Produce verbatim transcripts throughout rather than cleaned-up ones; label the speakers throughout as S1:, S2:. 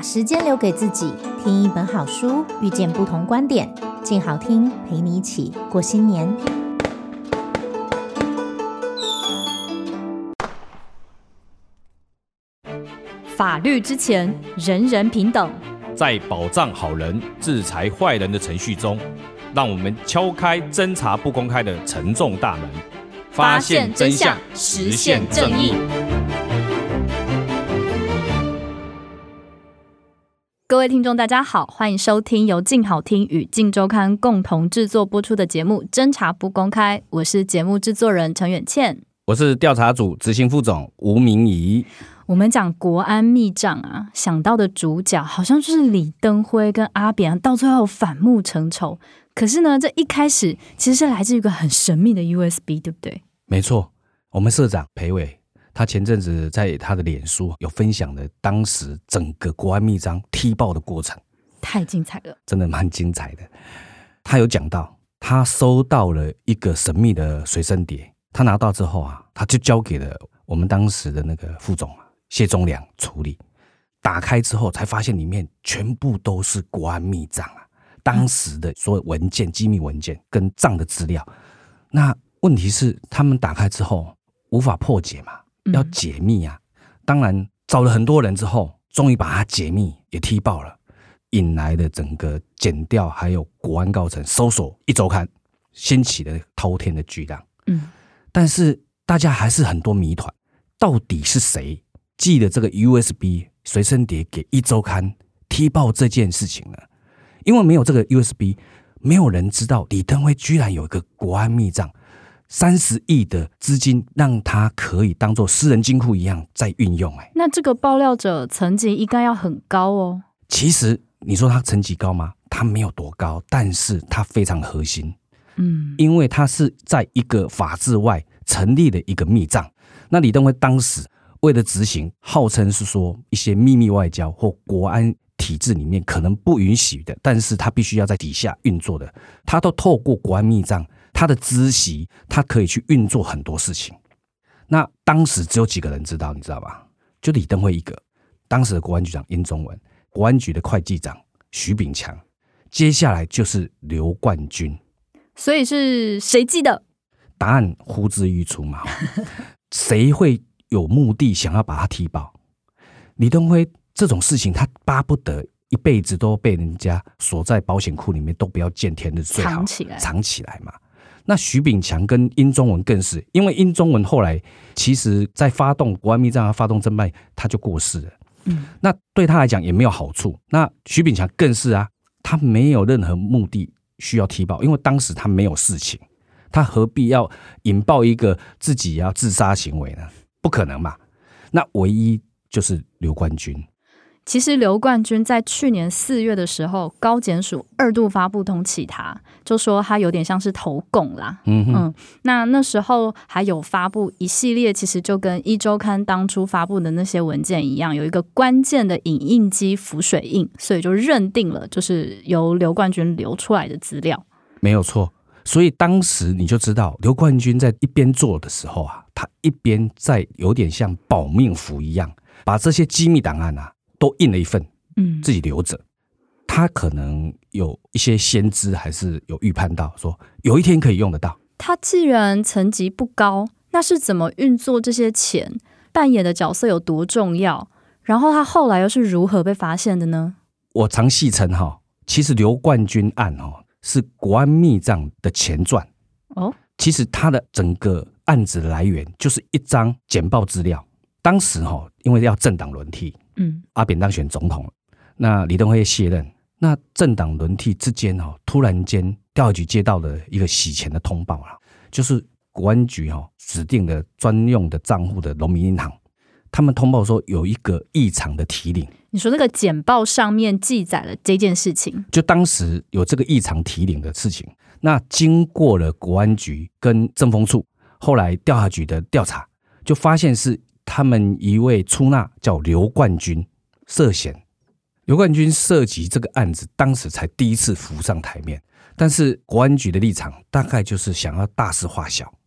S1: 时间留给自己，听一本好书，遇见不同观点，静好听陪你一起过新年。
S2: 法律之前，人人平等。
S3: 在保障好人、制裁坏人的程序中，让我们敲开侦查不公开的沉重大门，
S2: 发现真相，实现正义。各位听众大家好，欢迎收听由静好听与静周刊共同制作播出的节目《侦查不公开》，我是节目制作人陈远倩，
S3: 我是调查组执行副总吴明仪。
S2: 我们讲国安密账啊，想到的主角好像就是李登辉跟阿扁，到最后反目成仇。可是呢，这一开始其实是来自于一个很神秘的 U S B， 对不对？
S3: 没错，我们社长裴伟，他前阵子在他的脸书有分享了当时整个国安密章踢爆的过程，
S2: 太精彩了，
S3: 真的蛮精彩的。他有讲到，他收到了一个神秘的随身碟，他拿到之后啊，他就交给了我们当时的那个副总啊。谢忠良处理，打开之后才发现里面全部都是国安密账啊，当时的所有文件、机密文件跟账的资料。那问题是，他们打开之后无法破解嘛，要解密啊。嗯、当然找了很多人之后，终于把它解密也踢爆了，引来了整个检调还有国安高层搜索一周刊，掀起了滔天的巨浪。嗯，但是大家还是很多谜团，到底是谁寄了这个 U S B 随身碟给一周刊踢爆这件事情呢？因为没有这个 U S B， 没有人知道李登辉居然有一个国安密账，三十亿的资金让他可以当作私人金库一样在运用。欸、
S2: 那这个爆料者层级应该要很高哦。
S3: 其实你说他层级高吗？他没有多高，但是他非常核心。嗯，因为他是在一个法制外成立的一个密账。那李登辉当时为了执行号称是说一些秘密外交或国安体制里面可能不允许的，但是他必须要在底下运作的，他都透过国安密账，他的知悉，他可以去运作很多事情。那当时只有几个人知道，你知道吧？就李登辉一个，当时的国安局长殷宗文，国安局的会计长徐炳强，接下来就是刘冠军。
S2: 所以是谁寄的？
S3: 答案呼之欲出嘛。谁会有目的想要把他踢爆？李登辉这种事情，他巴不得一辈子都被人家锁在保险库里面，都不要见天日最好，
S2: 藏起来，
S3: 藏起来嘛。那徐炳强跟殷宗文更是，因为殷宗文后来其实在发动国安密账、发动侦办，他就过世了。嗯，那对他来讲也没有好处。那徐炳强更是啊，他没有任何目的需要踢爆，因为当时他没有事情，他何必要引爆一个自己要自杀行为呢？不可能嘛。那唯一就是刘冠军。
S2: 其实刘冠军在去年四月的时候，高检署二度发布通缉他，就说他有点像是投共啦。嗯嗯，那那时候还有发布一系列，其实就跟一周刊当初发布的那些文件一样，有一个关键的影印机浮水印，所以就认定了就是由刘冠军流出来的资料。
S3: 没有错。所以当时你就知道刘冠军在一边做的时候啊，他一边在有点像保命符一样，把这些机密档案啊都印了一份，嗯，自己留着。他可能有一些先知，还是有预判到说有一天可以用得到。
S2: 他既然层级不高，那是怎么运作这些钱？扮演的角色有多重要？然后他后来又是如何被发现的呢？
S3: 我常戏称哈，其实刘冠军案哦。是国安密账的前传哦，其实它的整个案子来源就是一张简报资料。当时哈、哦，因为要政党轮替，嗯，阿扁当选总统，那李登辉卸任，那政党轮替之间哈、哦，突然间调查局接到了一个洗钱的通报啦，就是国安局哈、哦、指定的专用的账户的农民银行，他们通报说有一个异常的提领。
S2: 你说那个简报上面记载了这件事情，
S3: 就当时有这个异常提领的事情，那经过了国安局跟政风处，后来调查局的调查，就发现是他们一位出纳叫刘冠军涉嫌。刘冠军涉及这个案子，当时才第一次浮上台面，但是国安局的立场大概就是想要大事化小。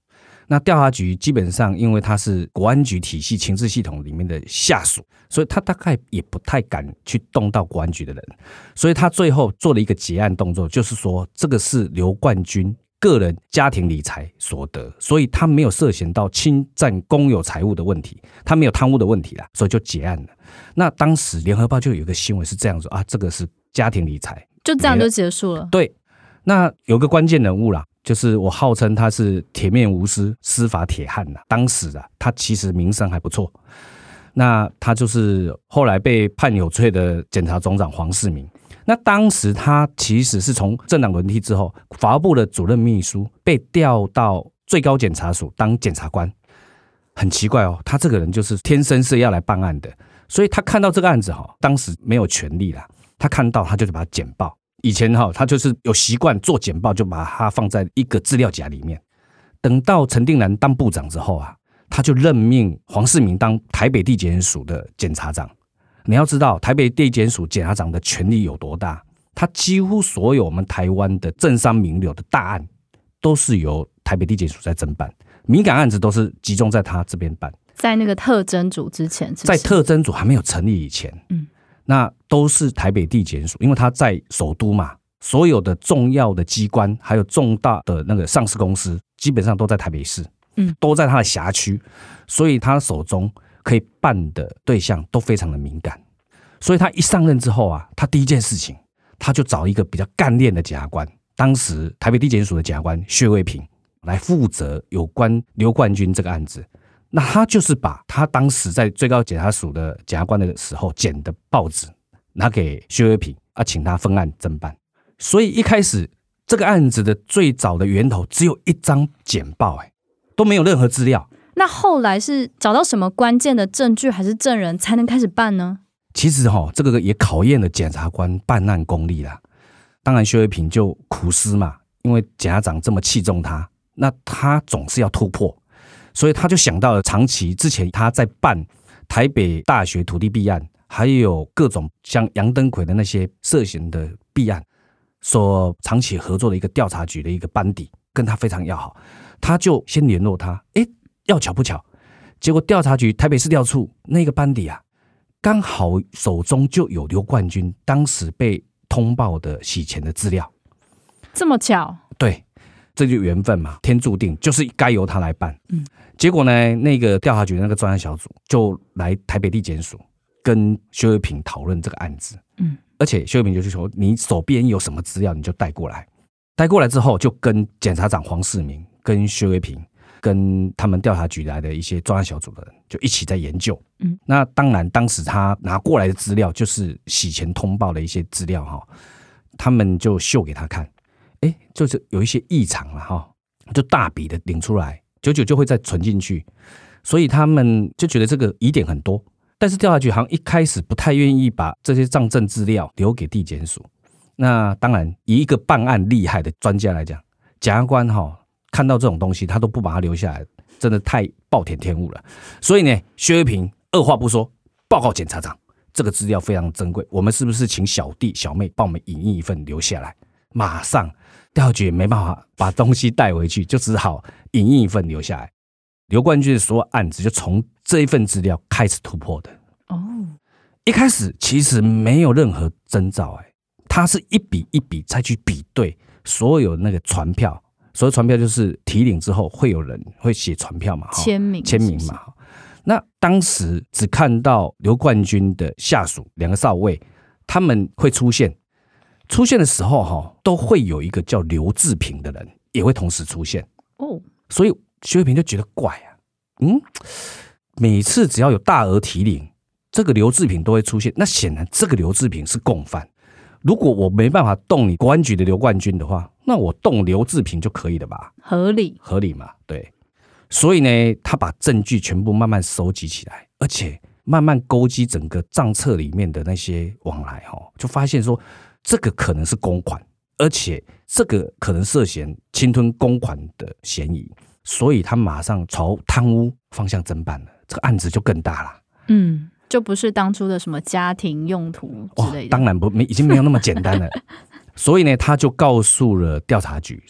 S3: 那调查局基本上因为它是国安局体系情治系统里面的下属，所以他大概也不太敢去动到国安局的人，所以他最后做了一个结案动作，就是说这个是刘冠军个人家庭理财所得，所以他没有涉嫌到侵占公有财物的问题，他没有贪污的问题啦，所以就结案了。那当时联合报就有一个新闻是这样说啊，这个是家庭理财，
S2: 就这样就结束了。
S3: 对，那有个关键人物啦，就是我号称他是铁面无私司法铁汉啦，当时啊他其实名声还不错，那他就是后来被判有罪的检察总长黄世明。那当时他其实是从政党轮替之后，法务部的主任秘书被调到最高检察署当检察官。很奇怪哦，他这个人就是天生是要来办案的，所以他看到这个案子当时没有权利啦，他看到他就把它简报。以前他就是有习惯做简报，就把它放在一个资料夹里面。等到陈定南当部长之后啊，他就任命黄世明当台北地检署的检察长。你要知道台北地检署检察长的权力有多大，他几乎所有我们台湾的政商名流的大案都是由台北地检署在侦办，敏感案子都是集中在他这边办。
S2: 在那个特侦组之前，
S3: 在特侦组还没有成立以前，嗯，那都是台北地检署，因为他在首都嘛，所有的重要的机关还有重大的那个上市公司基本上都在台北市，嗯，都在他的辖区，所以他手中可以办的对象都非常的敏感。所以他一上任之后啊，他第一件事情他就找一个比较干练的检察官，当时台北地检署的检察官薛卫平来负责有关刘冠军这个案子。那他就是把他当时在最高检察署的检察官的时候剪的报纸拿给薛卫平啊，请他分案侦办。所以一开始这个案子的最早的源头只有一张简报，欸，都没有任何资料。
S2: 那后来是找到什么关键的证据还是证人才能开始办呢？
S3: 其实齁，这个也考验了检察官办案功力啦。当然薛卫平就苦思嘛，因为检察长这么器重他，那他总是要突破，所以他就想到了长期之前他在办台北大学土地弊案，还有各种像杨登魁的那些涉嫌的弊案所长期合作的一个调查局的一个班底，跟他非常要好。他就先联络他，诶，要巧不巧，结果调查局台北市调处那个班底啊，刚好手中就有刘冠军当时被通报的洗钱的资料。
S2: 这么巧？对，
S3: 这就缘分嘛，天注定就是该由他来办。嗯，结果呢，那个调查局的那个专案小组就来台北地检署跟薛卫平讨论这个案子。嗯，而且薛卫平就说，你手边有什么资料你就带过来。带过来之后，就跟检察长黄世明、跟薛卫平、跟他们调查局来的一些专案小组的人，就一起在研究。嗯，那当然，当时他拿过来的资料就是洗钱通报的一些资料哈，他们就秀给他看，哎，就是有一些异常了哈，就大笔的领出来，久久就会再存进去，所以他们就觉得这个疑点很多。但是调查局好像一开始不太愿意把这些账证资料留给地检署。那当然，以一个办案厉害的专家来讲，检察官哈看到这种东西，他都不把它留下来，真的太暴殄天物了。所以呢，薛卫平二话不说，报告检察长，这个资料非常珍贵，我们是不是请小弟小妹帮我们影印一份留下来？马上调查局也没办法把东西带回去，就只好影印一份留下来。刘冠军的所有案子就从这一份资料开始突破的。哦，一开始其实没有任何征兆，哎，他是一笔一笔再去比对所有那个传票，所有传票就是提领之后会有人会写传票嘛，
S2: 签名
S3: 签名嘛。那当时只看到刘冠军的下属两个少尉，他们会出现，出现的时候都会有一个叫刘志平的人也会同时出现。哦，所以薛卫平就觉得怪啊，嗯，每次只要有大额提领，这个刘志平都会出现，那显然这个刘志平是共犯。如果我没办法动你国安局的刘冠军的话，那我动刘志平就可以了吧？
S2: 合理，
S3: 合理嘛？对。所以呢，他把证据全部慢慢收集起来，而且慢慢勾稽整个账册里面的那些往来，就发现说这个可能是公款，而且这个可能涉嫌侵吞公款的嫌疑，所以他马上朝贪污方向侦办了，这个案子就更大了。
S2: 嗯，就不是当初的什么家庭用途之类的，
S3: 当然不，已经没有那么简单了。所以呢，他就告诉了调查局说，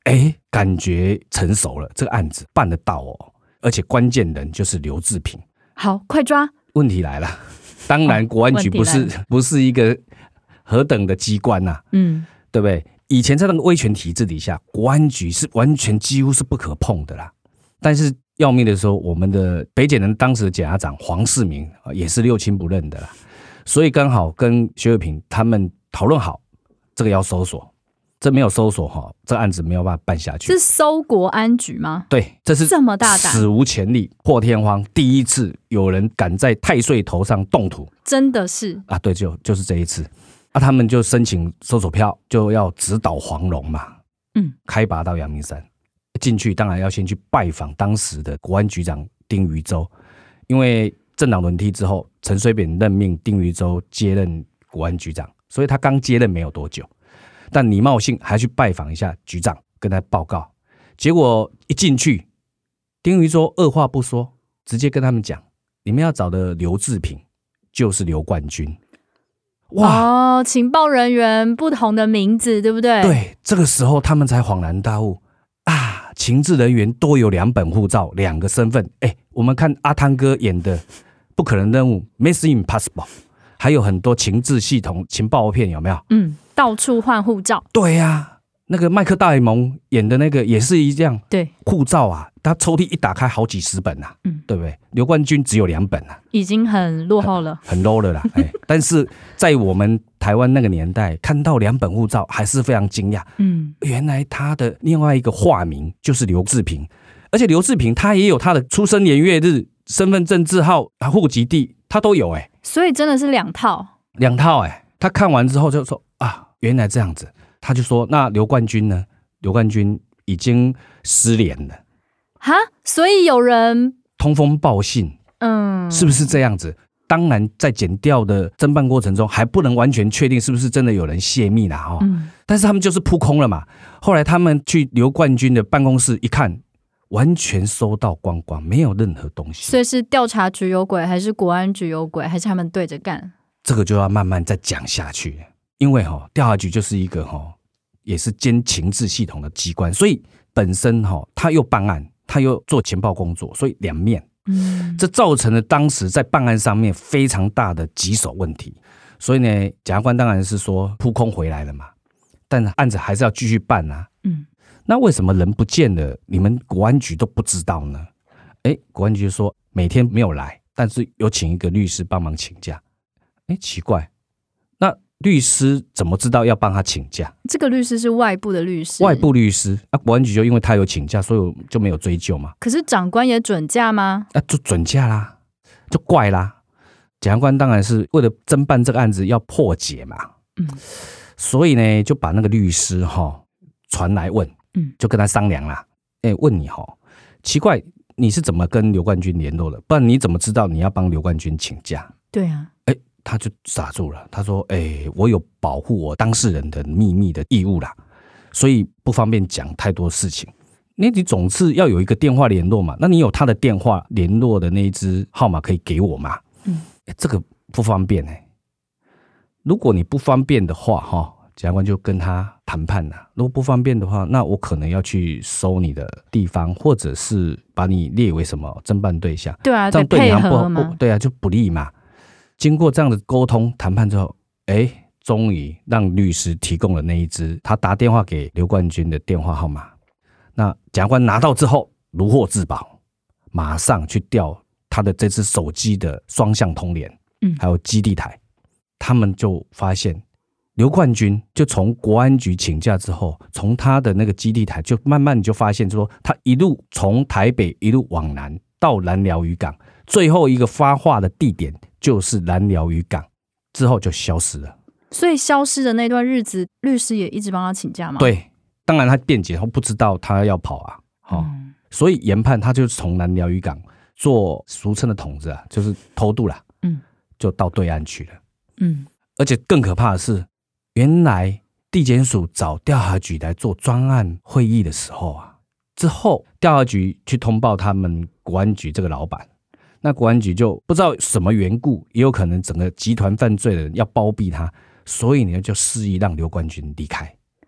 S3: 哎，感觉成熟了，这个案子办得到哦，而且关键人就是刘志平。
S2: 好，快抓！
S3: 问题来了，当然国安局不是、哦、不是一个何等的机关呐、啊，嗯，对不对？以前在那个威权体制底下，国安局是完全几乎是不可碰的啦。但是要命的时候，我们的北检人当时的检察长黄世明也是六亲不认的啦，所以刚好跟薛岳平他们讨论好，这个要搜索。这没有搜索哈，这案子没有办法办下去。
S2: 是搜国安局吗？
S3: 对，这是
S2: 这么大胆，
S3: 史无前例、破天荒，第一次有人敢在太岁头上动土，
S2: 真的是
S3: 啊，对，就就是这一次啊，他们就申请搜索票，就要直捣黄龙嘛，嗯，开拔到阳明山进去，当然要先去拜访当时的国安局长丁于洲，因为政党轮替之后，陈水扁任命丁于洲接任国安局长，所以他刚接任没有多久。但礼貌性还去拜访一下局长，跟他报告。结果一进去，丁于洲二话不说，直接跟他们讲：你们要找的刘志平就是刘冠军。
S2: 哇！哦，情报人员不同的名字，对不对？
S3: 对，这个时候他们才恍然大悟啊！情治人员都有两本护照，两个身份。哎，我们看阿汤哥演的《不可能任务》（Mission Impossible）， 还有很多情治系统情报片，有没有？嗯。
S2: 到处换护照，
S3: 对呀、啊，那个麦克戴蒙演的那个也是一样，
S2: 对，
S3: 护照啊，他抽屉一打开好几十本啊，嗯，对不对？刘冠军只有两本啊，
S2: 已经很落后了，
S3: 很, 很 low 了啦。哎，但是在我们台湾那个年代，看到两本护照还是非常惊讶，嗯，原来他的另外一个化名就是刘志平，而且刘志平他也有他的出生年月日、身份证字号、户籍地，他都有哎、欸，
S2: 所以真的是两套，
S3: 两套哎、欸。他看完之后就说啊。原来这样子，他就说：“那刘冠军呢？刘冠军已经失联了。”
S2: 哈，所以有人
S3: 通风报信，嗯，是不是这样子？当然，在检调的侦办过程中，还不能完全确定是不是真的有人泄密啦，哈、嗯。但是他们就是扑空了嘛。后来他们去刘冠军的办公室一看，完全收到光光，没有任何东西。
S2: 所以是调查局有鬼，还是国安局有鬼，还是他们对着干？
S3: 这个就要慢慢再讲下去。因为哈调查局就是一个哈也是监情治系统的机关，所以本身哈他又办案，他又做情报工作，所以两面，嗯，这造成了当时在办案上面非常大的棘手问题。所以呢，检察官当然是说扑空回来了嘛，但案子还是要继续办啊。嗯，那为什么人不见了，你们国安局都不知道呢？哎，国安局就说每天没有来，但是有请一个律师帮忙请假。哎，奇怪，那律师怎么知道要帮他请假？
S2: 这个律师是外部的律师，
S3: 外部律师啊，国安局就因为他有请假，所以就没有追究嘛。
S2: 可是长官也准假吗？
S3: 啊，就准假啦，就怪啦。检察官当然是为了侦办这个案子要破解嘛，嗯，所以呢就把那个律师哈传来问，嗯，就跟他商量啦。哎，问你哈，奇怪，你是怎么跟刘冠军联络的？不然你怎么知道你要帮刘冠军请假？
S2: 对啊。
S3: 他就傻住了，他说：“哎、欸，我有保护我当事人的秘密的义务啦，所以不方便讲太多事情。那你总是要有一个电话联络嘛？那你有他的电话联络的那一支号码可以给我吗？嗯，欸、这个不方便哎、欸。如果你不方便的话，哈，检察官就跟他谈判啦。如果不方便的话，那我可能要去搜你的地方，或者是把你列为什么侦办对象。
S2: 对啊，
S3: 这样对你还不
S2: 不
S3: 对啊，就不利嘛。”经过这样的沟通谈判之后，哎，终于让律师提供了那一支他打电话给刘冠军的电话号码。那检察官拿到之后如获至宝，马上去调他的这支手机的双向通联，嗯，还有基地台。他们就发现刘冠军就从国安局请假之后，从他的那个基地台就慢慢你就发现说，他一路从台北一路往南到南寮渔港，最后一个发话的地点就是南寮渔港，之后就消失了。
S2: 所以消失的那段日子，律师也一直帮他请假吗？
S3: 对，当然他辩解，他不知道他要跑啊，哦嗯、所以研判他就从南寮渔港做俗称的筒子啊，就是偷渡啦，嗯，就到对岸去了，嗯，而且更可怕的是，原来地检署找调查局来做专案会议的时候啊，之后调查局去通报他们国安局这个老板。那国安局就不知道什么缘故，也有可能整个集团犯罪的人要包庇他，所以呢就示意让刘冠军离开。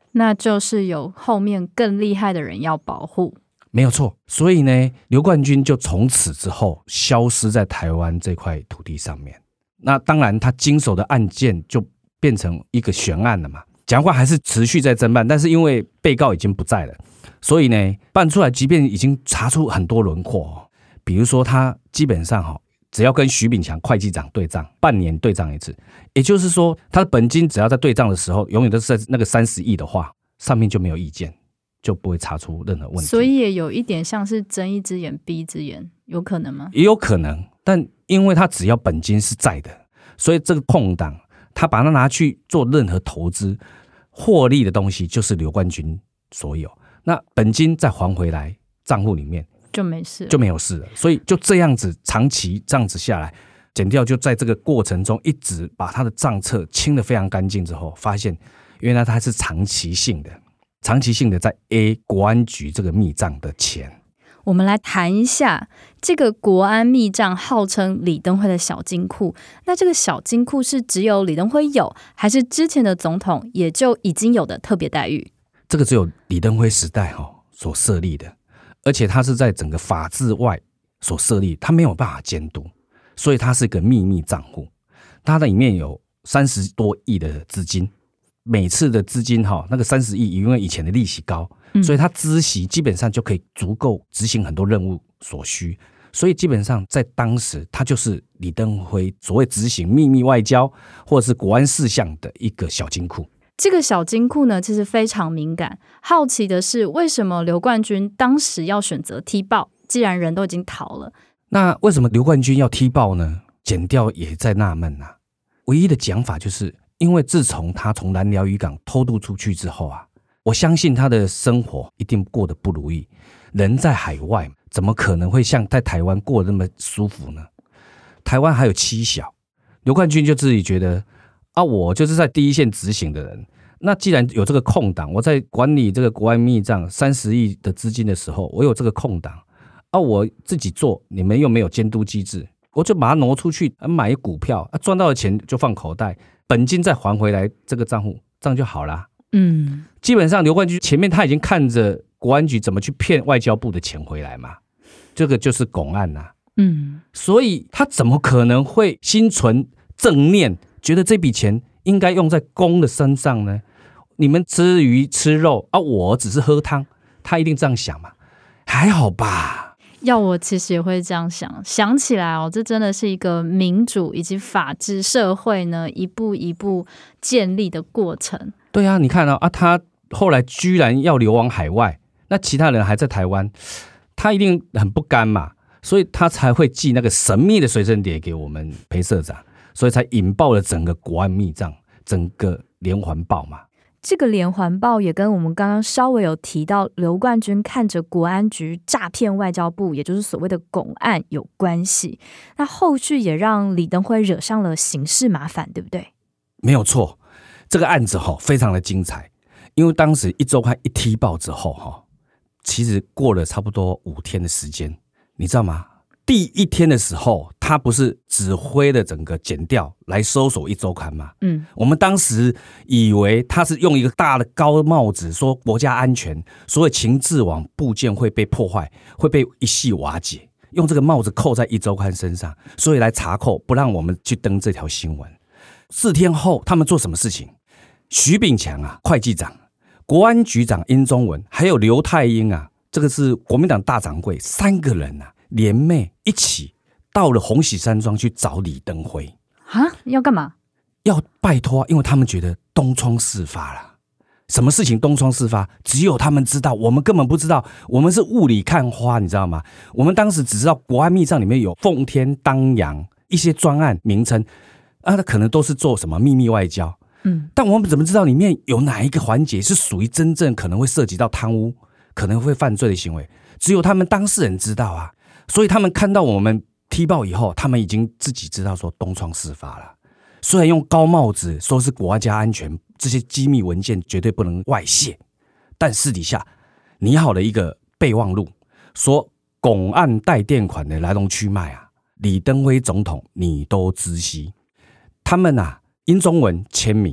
S2: 那就是有后面更厉害的人要保护。
S3: 没有错，所以呢，刘冠军就从此之后消失在台湾这块土地上面。那当然，他经手的案件就变成一个悬案了嘛。检察官还是持续在侦办，但是因为被告已经不在了，所以呢，办出来，即便已经查出很多轮廓，比如说他基本上只要跟徐炳强会计长对账，半年对账一次，也就是说，他的本金只要在对账的时候，永远都是在那个三十亿的话，上面就没有意见。就不会查出任何问题，
S2: 所以也有一点像是睁一只眼闭一只眼，有可能吗？
S3: 也有可能，但因为他只要本金是在的，所以这个空档他把它拿去做任何投资获利的东西，就是刘冠军所有。那本金再还回来账户里面，
S2: 就没事了，
S3: 就没有事了。所以就这样子长期这样子下来，检调就在这个过程中一直把他的账册清得非常干净之后，发现原来他是长期性的。长期性的在 A 国安局这个密账的钱。
S2: 我们来谈一下这个国安密账，号称李登辉的小金库。那这个小金库是只有李登辉有，还是之前的总统也就已经有的特别待遇？
S3: 这个只有李登辉时代所设立的，而且它是在整个法制外所设立，它没有办法监督，所以它是一个秘密账户。它的里面有三十多亿的资金。每次的资金那个三十亿，因为以前的利息高，所以他孳息基本上就可以足够执行很多任务所需，所以基本上在当时他就是李登辉所谓执行秘密外交或者是国安事项的一个小金库。
S2: 这个小金库呢，其实非常敏感。好奇的是，为什么刘冠军当时要选择踢爆？既然人都已经逃了，
S3: 那为什么刘冠军要踢爆呢？检调也在纳闷啊。唯一的讲法就是。因为自从他从南寮渔港偷渡出去之后啊，我相信他的生活一定过得不如意。人在海外，怎么可能会像在台湾过得那么舒服呢？台湾还有妻小，刘冠军就自己觉得啊，我就是在第一线执行的人。那既然有这个空档，我在管理这个国安密账三十亿的资金的时候，我有这个空档啊，我自己做，你们又没有监督机制，我就把它挪出去买股票啊，赚到的钱就放口袋。本金再还回来这个账户，这样就好啦。嗯，基本上刘冠军前面他已经看着国安局怎么去骗外交部的钱回来嘛，这个就是拱案啊。嗯，所以他怎么可能会心存正念，觉得这笔钱应该用在公的身上呢？你们吃鱼吃肉啊，我只是喝汤，他一定这样想嘛？还好吧。
S2: 要我其实也会这样想，想起来哦，这真的是一个民主以及法治社会呢一步一步建立的过程。
S3: 对啊，你看啊，啊他后来居然要流亡海外，那其他人还在台湾，他一定很不甘嘛，所以他才会寄那个神秘的随身碟给我们裴社长，所以才引爆了整个国安密账，整个连环爆嘛。
S2: 这个连环爆也跟我们刚刚稍微有提到刘冠军看着国安局诈骗外交部，也就是所谓的拱案有关系。那后续也让李登辉惹上了刑事麻烦，对不对？
S3: 没有错，这个案子非常的精彩，因为当时一周刊一踢爆之后，其实过了差不多五天的时间，你知道吗？第一天的时候，他不是指挥了整个检调来搜索一周刊吗？嗯，我们当时以为他是用一个大的高帽子，说国家安全，所有情治网部件会被破坏，会被一系瓦解，用这个帽子扣在一周刊身上，所以来查扣，不让我们去登这条新闻。四天后，他们做什么事情？徐炳强啊，会计长，国安局长殷宗文，还有刘太英啊，这个是国民党大掌柜，三个人啊。联袂一起到了红喜山庄去找李登辉
S2: 啊，要干嘛？
S3: 要拜托，因为他们觉得东窗事发了。什么事情东窗事发？只有他们知道，我们根本不知道。我们是雾里看花，你知道吗？我们当时只知道国安密账里面有奉天、当阳一些专案名称啊，那可能都是做什么秘密外交。嗯，但我们怎么知道里面有哪一个环节是属于真正可能会涉及到贪污、可能会犯罪的行为？只有他们当事人知道啊。所以他们看到我们踢爆以后，他们已经自己知道说东窗事发了。虽然用高帽子说是国家安全，这些机密文件绝对不能外泄，但私底下拟好了一个备忘录，说拱案代垫款的来龙去脉啊，李登辉总统你都知悉。他们啊，殷宗文签名，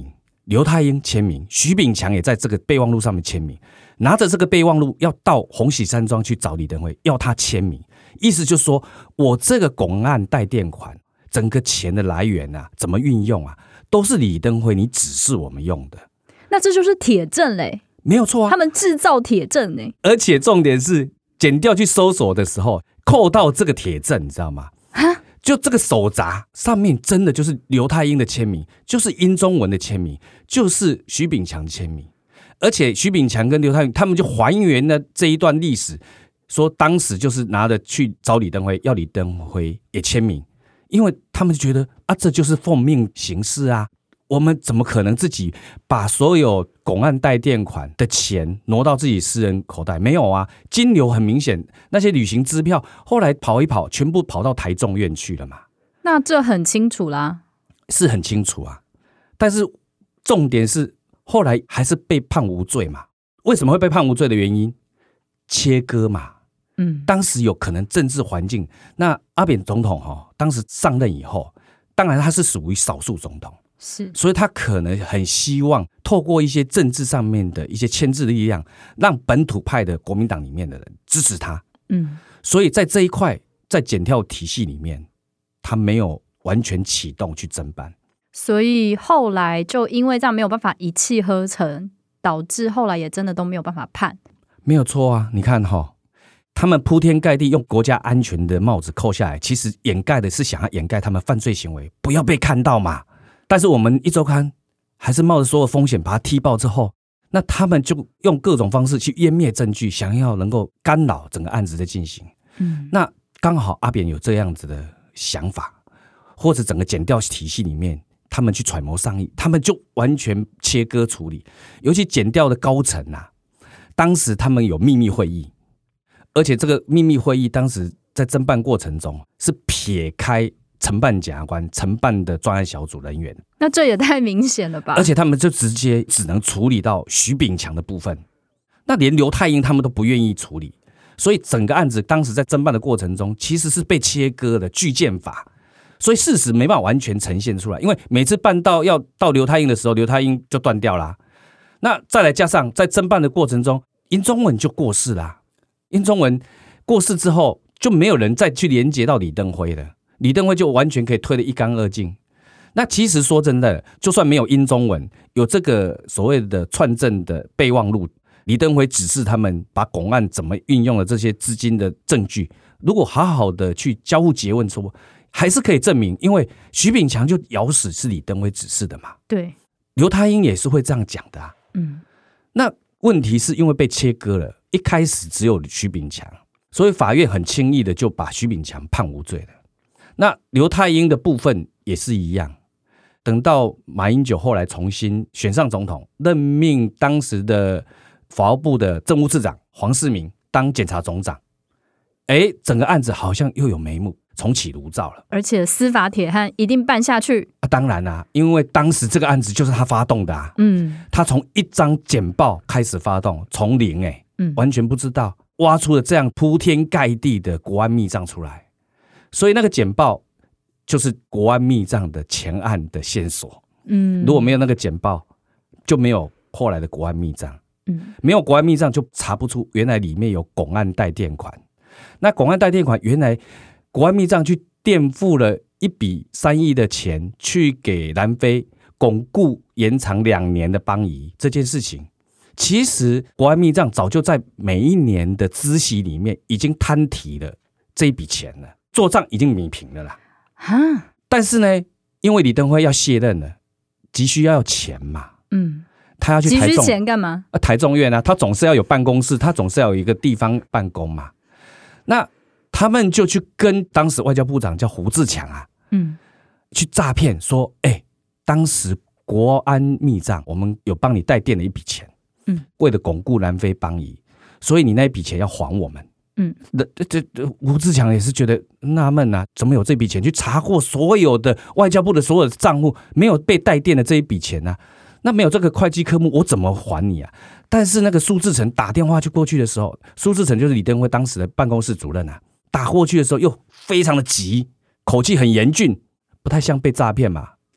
S3: 刘太英签名，徐炳强也在这个备忘录上面签名，拿着这个备忘录要到鸿禧山庄去找李登辉，要他签名，意思就是说我这个公案代垫款整个钱的来源啊，怎么运用啊，都是李登辉你指示我们用的。
S2: 那这就是铁证嘞，
S3: 没有错啊，
S2: 他们制造铁证嘞，
S3: 而且重点是检调去搜索的时候扣到这个铁证，你知道吗？就这个手札上面真的就是刘太英的签名，就是殷宗文的签名，就是徐炳强的签名，而且徐炳强跟刘太英他们就还原了这一段历史，说当时就是拿着去找李登辉，要李登辉也签名，因为他们觉得啊，这就是奉命行事啊，我们怎么可能自己把所有公案代垫款的钱挪到自己私人口袋？没有啊，金流很明显，那些旅行支票后来跑一跑，全部跑到台中院去了嘛。
S2: 那这很清楚啦，
S3: 是很清楚啊。但是重点是后来还是被判无罪嘛？为什么会被判无罪的原因？切割嘛。嗯，当时有可能政治环境，那阿扁总统哈，当时上任以后，当然他是属于少数总统。
S2: 是，
S3: 所以他可能很希望透过一些政治上面的一些牵制的力量，让本土派的国民党里面的人支持他。嗯，所以在这一块，在检调体系里面，他没有完全启动去侦办。
S2: 所以后来就因为这样没有办法一气呵成，导致后来也真的都没有办法判。
S3: 没有错啊，你看哈、哦，他们铺天盖地用国家安全的帽子扣下来，其实掩盖的是想要掩盖他们犯罪行为，不要被看到嘛。但是我们一周刊还是冒着所有风险把它踢爆之后，那他们就用各种方式去湮灭证据，想要能够干扰整个案子的进行。嗯，那刚好阿扁有这样子的想法，或者整个检调体系里面，他们去揣摩上意，他们就完全切割处理。尤其检调的高层啊，当时他们有秘密会议，而且这个秘密会议当时在侦办过程中是撇开承办检察官、承办的专案小组人员，
S2: 那这也太明显了吧？
S3: 而且他们就直接只能处理到徐炳强的部分，那连刘太英他们都不愿意处理，所以整个案子当时在侦办的过程中，其实是被切割的巨剑法，所以事实没办法完全呈现出来。因为每次办到要到刘太英的时候，刘太英就断掉啦。那再来加上在侦办的过程中，殷宗文就过世啦。殷宗文过世之后，就没有人再去连接到李登辉了。李登辉就完全可以推得一干二净。那其实说真的，就算没有殷宗文，有这个所谓的串证的备忘录，李登辉指示他们把公案怎么运用了这些资金的证据，如果好好的去交互诘问说，还是可以证明，因为徐炳强就咬死是李登辉指示的嘛。
S2: 对，
S3: 刘太英也是会这样讲的啊。嗯，那问题是因为被切割了，一开始只有徐炳强，所以法院很轻易的就把徐炳强判无罪了。那刘太英的部分也是一样，等到马英九后来重新选上总统，任命当时的法务部的政务次长黄世明当检察总长，哎，整个案子好像又有眉目，重启炉灶了。
S2: 而且司法铁汉一定办下去
S3: 啊！当然啦、啊，因为当时这个案子就是他发动的啊。嗯，他从一张简报开始发动，从零哎、欸，嗯，完全不知道，挖出了这样铺天盖地的国安密账出来。所以那个简报就是国安密账的前案的线索。嗯，如果没有那个简报，就没有后来的国安密账。嗯，没有国安密账就查不出原来里面有公案代垫款。那公案代垫款原来国安密账去垫付了一笔三亿的钱，去给南非巩固延长两年的邦谊这件事情，其实国安密账早就在每一年的孳息里面已经摊提了这一笔钱了。做账已经米平了啦，但是呢，因为李登辉要卸任了，急需要钱嘛，嗯，他要去台中，
S2: 急需钱干嘛？
S3: 啊，台中院啊，他总是要有办公室，他总是要有一个地方办公嘛。那他们就去跟当时外交部长叫胡志强啊，嗯，去诈骗说，哎、欸，当时国安密账我们有帮你代垫了一笔钱，嗯，为了巩固南非邦谊，所以你那一笔钱要还我们。嗯，这这吴志强也是觉得纳闷啊，怎么有这笔钱？去查过所有的外交部的所有的账户，没有被代垫的这一笔钱啊，那没有这个会计科目，我怎么还你啊？但是那个苏志诚打电话去过去的时候，苏志诚就是李登辉当时的办公室主任啊，打过去的时候又非常的急，口气很严峻，不太像被诈骗嘛。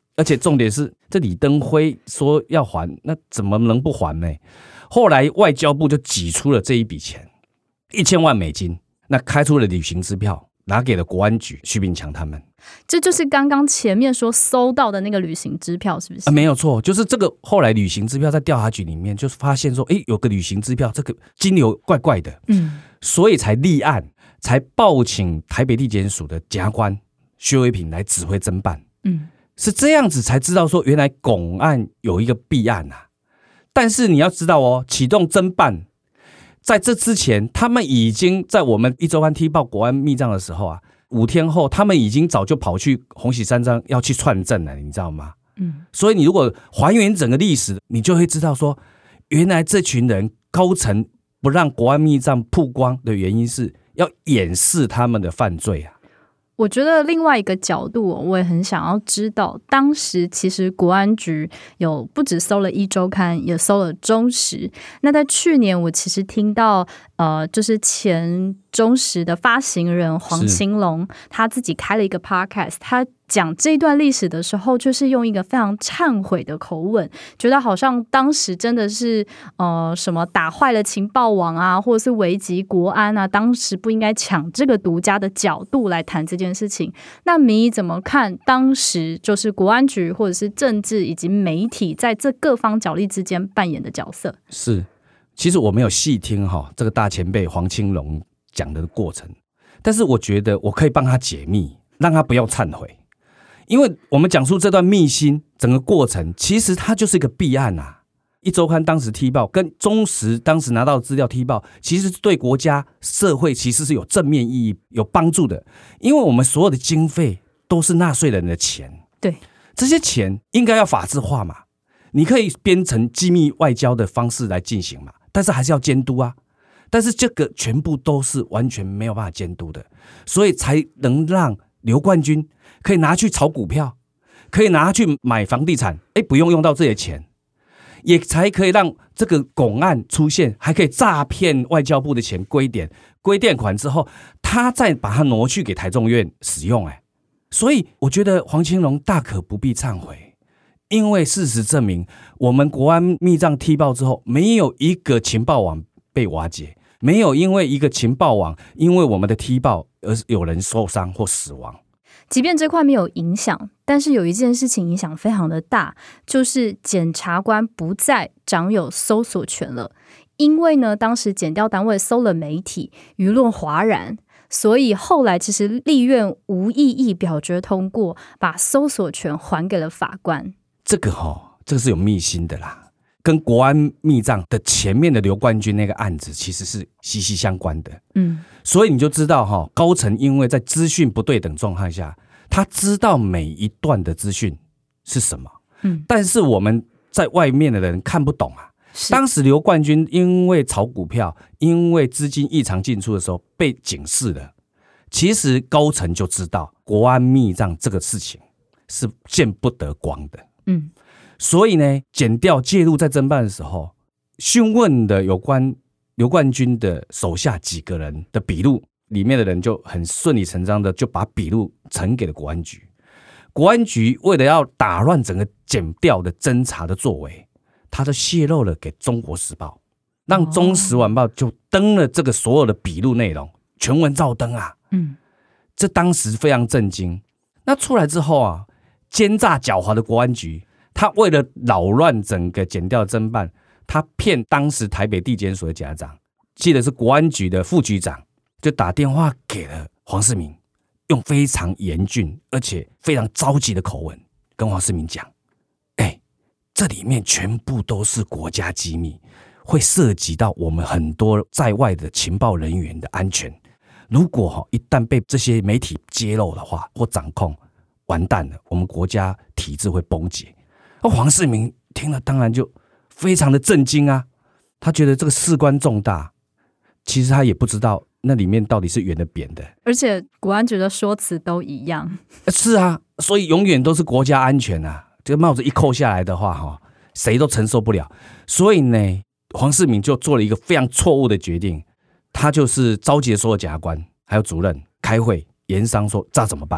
S3: 而且重点是，这李登辉说要还，那怎么能不还呢？后来外交部就挤出了这一笔钱，一千万美金，那开出了旅行支票，拿给了国安局徐炳强他们。
S2: 这就是刚刚前面说搜到的那个旅行支票，是不是？
S3: 啊，没有错，就是这个。后来旅行支票在调查局里面就发现说，哎，有个旅行支票，这个金流怪怪的，嗯，所以才立案，才报请台北地检署的检察官薛维平来指挥侦办，嗯，是这样子才知道说，原来拱案有一个弊案啊。但是你要知道哦，启动侦办，在这之前，他们已经在我们一周刊踢爆国安密账的时候啊。五天后，他们已经早就跑去洪喜三张要去串证了，你知道吗？嗯，所以你如果还原整个历史，你就会知道说，原来这群人高层不让国安密账曝光的原因是要掩饰他们的犯罪啊。
S2: 我觉得另外一个角度，我也很想要知道，当时其实国安局有不只搜了一周刊，也搜了中时。那在去年，我其实听到，呃，就是前中时的发行人黄清龙，他自己开了一个 podcast， 他讲这段历史的时候，就是用一个非常忏悔的口吻，觉得好像当时真的是呃什么打坏了情报网啊，或者是危及国安啊，当时不应该抢这个独家的角度来谈这件事情。那你怎么看当时就是国安局或者是政治以及媒体在这各方角力之间扮演的角色？
S3: 是，其实我没有细听哈这个大前辈黄清龙讲的过程，但是我觉得我可以帮他解密，让他不要忏悔。因为我们讲述这段秘辛整个过程，其实它就是一个弊案啊。一周刊当时踢爆，跟中时当时拿到的资料踢爆，其实对国家社会其实是有正面意义、有帮助的。因为我们所有的经费都是纳税人的钱，
S2: 对，
S3: 这些钱应该要法制化嘛。你可以编成机密外交的方式来进行嘛，但是还是要监督啊。但是这个全部都是完全没有办法监督的，所以才能让刘冠军可以拿去炒股票，可以拿去买房地产，哎，不用用到这些钱，也才可以让这个拱案出现，还可以诈骗外交部的钱归点，归垫款之后，他再把它挪去给台中院使用，哎，所以我觉得黄清龙大可不必忏悔，因为事实证明，我们国安密账踢爆之后，没有一个情报网被瓦解，没有因为一个情报网因为我们的踢爆而有人受伤或死亡。
S2: 即便这块没有影响，但是有一件事情影响非常的大，就是检察官不再掌有搜索权了。因为呢，当时检调单位搜了媒体，舆论哗然，所以后来其实立院无异议表决通过，把搜索权还给了法官。
S3: 这个哦，这个是有秘辛的啦，跟国安密账的前面的刘冠军那个案子其实是息息相关的。嗯，所以你就知道哈，高层因为在资讯不对等状态下，他知道每一段的资讯是什么，嗯，但是我们在外面的人看不懂啊。当时刘冠军因为炒股票，因为资金异常进出的时候被警示了，其实高层就知道国安密账这个事情是见不得光的。嗯，所以呢，检调介入在侦办的时候，讯问的有关刘冠军的手下几个人的笔录，里面的人就很顺理成章的就把笔录呈给了国安局。国安局为了要打乱整个检调的侦查的作为，他就泄露了给中国时报，让中时晚报就登了这个所有的笔录内容，全文照登啊。嗯，这当时非常震惊。那出来之后啊，奸诈狡猾的国安局，他为了扰乱整个检调侦办，他骗当时台北地检署的检察长，记得是国安局的副局长，就打电话给了黄世明，用非常严峻而且非常着急的口吻跟黄世明讲，哎，这里面全部都是国家机密，会涉及到我们很多在外的情报人员的安全，如果一旦被这些媒体揭露的话或掌控，完蛋了，我们国家体制会崩解。黄世明听了当然就非常的震惊啊，他觉得这个事关重大，其实他也不知道那里面到底是圆的扁的，
S2: 而且国安局的说辞都一样。
S3: 是啊，所以永远都是国家安全啊，这个帽子一扣下来的话，谁都承受不了。所以呢，黄世明就做了一个非常错误的决定，他就是召集了所有检察官还有主任开会研商说这怎么办。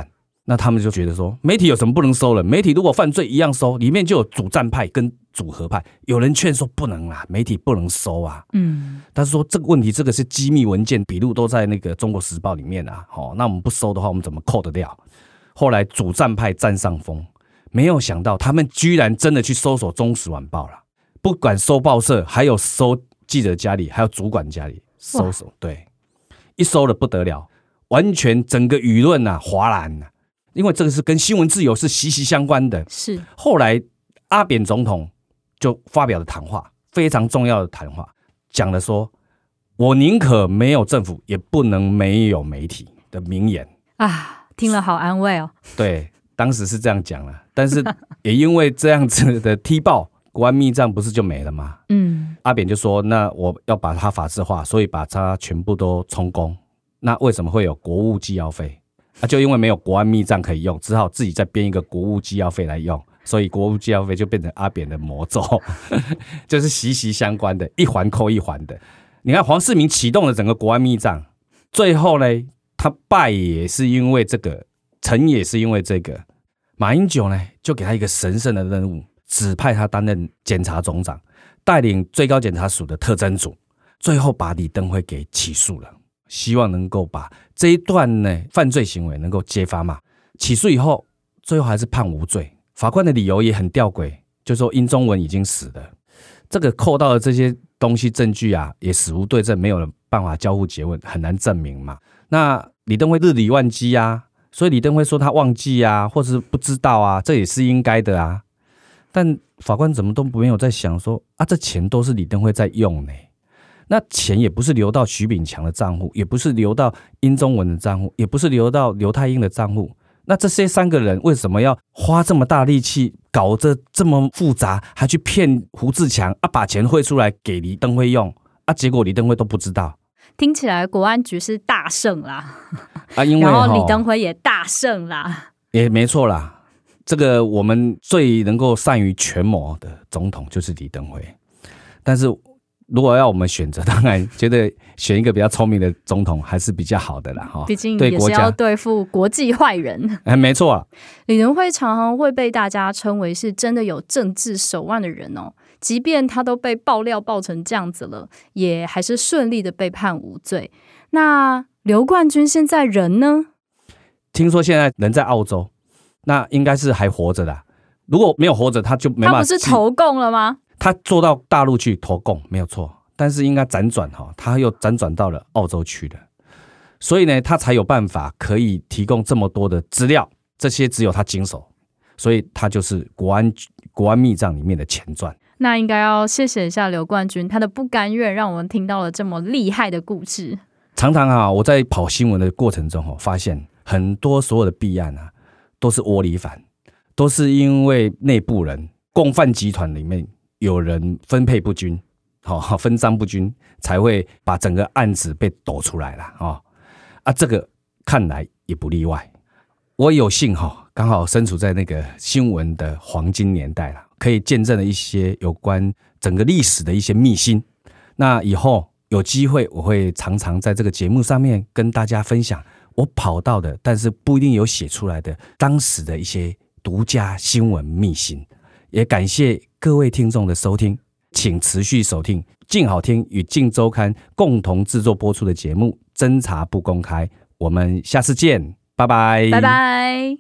S3: 那他们就觉得说，媒体有什么不能收了？媒体如果犯罪一样收，里面就有主战派跟主和派。有人劝说不能啦，媒体不能收啊。嗯，但是说这个问题，这个是机密文件，笔录都在那个《中国时报》里面啊。哦，那我们不收的话，我们怎么扣得掉？后来主战派占上风，没有想到他们居然真的去搜索《中时晚报》了，不管搜报社，还有搜记者家里，还有主管家里，搜索对，一搜了不得了，完全整个舆论啊哗然啊。因为这个是跟新闻自由是息息相关的。
S2: 是
S3: 后来阿扁总统就发表了谈话，非常重要的谈话，讲了说：“我宁可没有政府，也不能没有媒体”的名言
S2: 啊，听了好安慰哦。
S3: 对，当时是这样讲了，但是也因为这样子的踢爆，国安密账不是就没了吗？嗯，阿扁就说：“那我要把它法制化，所以把它全部都充公。那为什么会有国务机要费？”啊，就因为没有国安密账可以用，只好自己再编一个国务机要费来用，所以国务机要费就变成阿扁的魔咒，就是息息相关的，一环扣一环的。你看黄世明启动了整个国安密账，最后呢，他败也是因为这个，成也是因为这个。马英九呢，就给他一个神圣的任务，指派他担任检察总长，带领最高检察署的特侦组，最后把李登辉给起诉了。希望能够把这一段呢犯罪行为能够揭发嘛，起诉以后，最后还是判无罪。法官的理由也很吊诡，就说殷宗文已经死了，这个扣到的这些东西证据啊，也死无对证，没有办法交互诘问，很难证明嘛。那李登辉日理万机啊，所以李登辉说他忘记啊，或是不知道啊，这也是应该的啊。但法官怎么都没有在想说啊，这钱都是李登辉在用呢。那钱也不是流到徐炳强的账户，也不是流到殷宗文的账户，也不是流到刘太英的账户。那这些三个人为什么要花这么大力气，搞得这么复杂，还去骗胡志强啊，把钱汇出来给李登辉用啊？结果李登辉都不知道。
S2: 听起来国安局是大胜啦，
S3: 啊，因为
S2: 然后李登辉也大胜啦，
S3: 也没错啦。这个我们最能够善于权谋的总统就是李登辉，但是。如果要我们选择，当然觉得选一个比较聪明的总统还是比较好的啦。
S2: 毕竟也是要对付国际坏人。
S3: 哎，没错啊。
S2: 李登辉常常会被大家称为是真的有政治手腕的人哦。即便他都被爆料爆成这样子了，也还是顺利的被判无罪。那刘冠军现在人呢？
S3: 听说现在人在澳洲，那应该是还活着的。如果没有活着，他就没办法。
S2: 他不是投共了吗？
S3: 他做到大陆去投共没有错，但是应该辗转哈，他又辗转到了澳洲去了，所以呢，他才有办法可以提供这么多的资料，这些只有他经手，所以他就是国安国安密账里面的前传。
S2: 那应该要谢谢一下刘冠军，他的不甘愿让我们听到了这么厉害的故事。
S3: 常常啊，我在跑新闻的过程中发现很多所有的弊案啊，都是窝里反，都是因为内部人共犯集团里面。有人分配不均，分赃不均，才会把整个案子被抖出来了啊！这个看来也不例外。我有幸刚好身处在那个新闻的黄金年代了，可以见证了一些有关整个历史的一些秘辛。那以后有机会，我会常常在这个节目上面跟大家分享我跑到的，但是不一定有写出来的当时的一些独家新闻秘辛。也感谢各位听众的收听，请持续收听静好听与静周刊共同制作播出的节目《侦查不公开》，我们下次见，拜拜，
S2: 拜拜。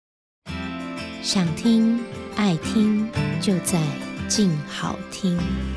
S1: 想听爱听就在静好听。